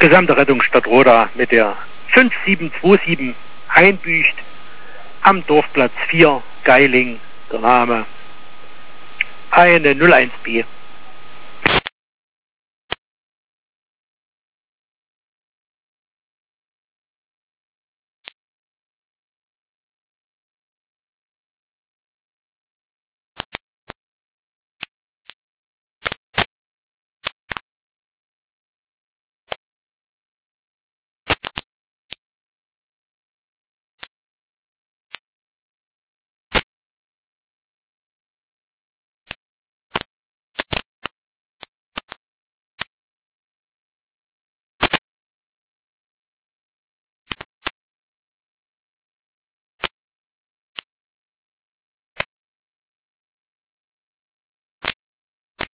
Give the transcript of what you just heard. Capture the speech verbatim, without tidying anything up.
gesamte Rettungsstadt Roda mit der fünf sieben zwei sieben einbücht am Dorfplatz vier, Geiling, der Name. Eine null eins B.